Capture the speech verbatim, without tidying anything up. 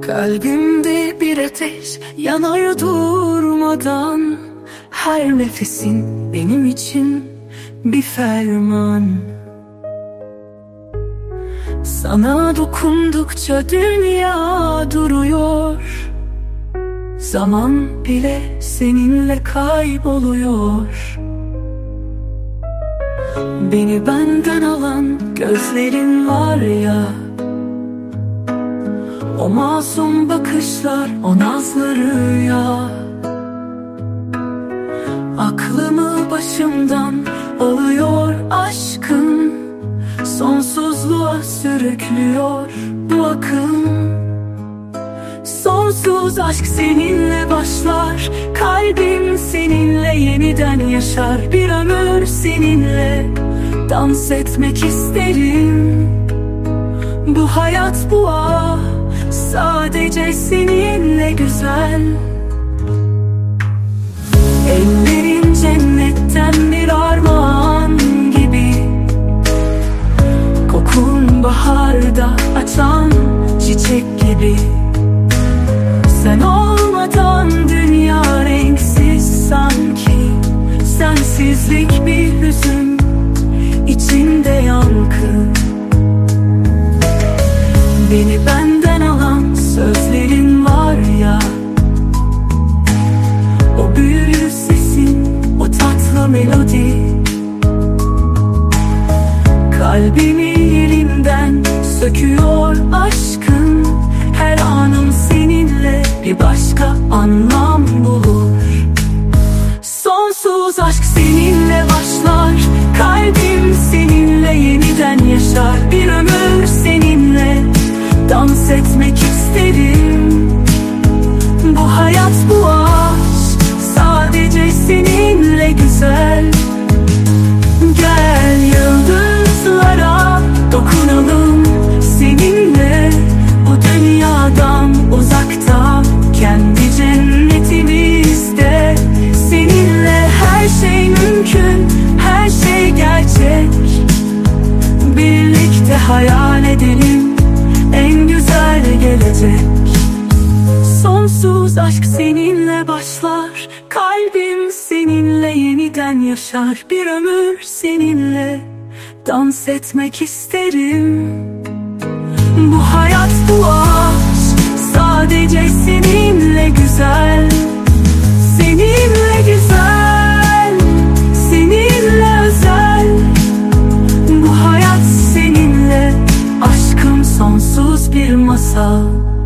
Kalbimde bir ateş yanar durmadan. Her nefesin benim için bir ferman. Sana dokundukça dünya duruyor. Zaman bile seninle kayboluyor. Beni benden alan gözlerin var ya, o masum bakışlar, o nazlı rüya. Aklımı başımdan alıyor aşkın, sonsuzluğa sürüklüyor bu akım. Sonsuz aşk seninle başlar, kalbim seninle yeniden yaşar. Bir ömür seninle dans etmek isterim. Bu hayat, bu ah, sadece seninle güzel. Ellerin cennetten bir armağan gibi, kokun baharda açan çiçek gibi. Sen olmadan dünya renksiz sanki, sensizlik bir hüzün, içinde yankı. Beni benden alan sözlerin var ya, o büyülü sesin, o tatlı melodi. Kalbimi yerinden söküyor aşkın, her anım seninle bir başka anlam bulur. Sonsuz aşk seninle başlar, kalbim seninle yeniden yaşar. Bir ömür seninle dans etmek isterim. Bu hayat, bu aşk sadece seninle güzel. Gel yıldızlara dokunalım seninle, bu dünyadan uzakta, kendi cennetimizde. Seninle her şey mümkün, her şey gerçek. Birlikte hayal edelim en güzel gelecek. Sonsuz aşk seninle başlar, kalbim seninle yeniden yaşar. Bir ömür seninle dans etmek isterim. Bu hayat, bu aşk sadece seninle güzel. Seninle güzel, seninle özel. Bu hayat seninle, aşkım sonsuz bir masal.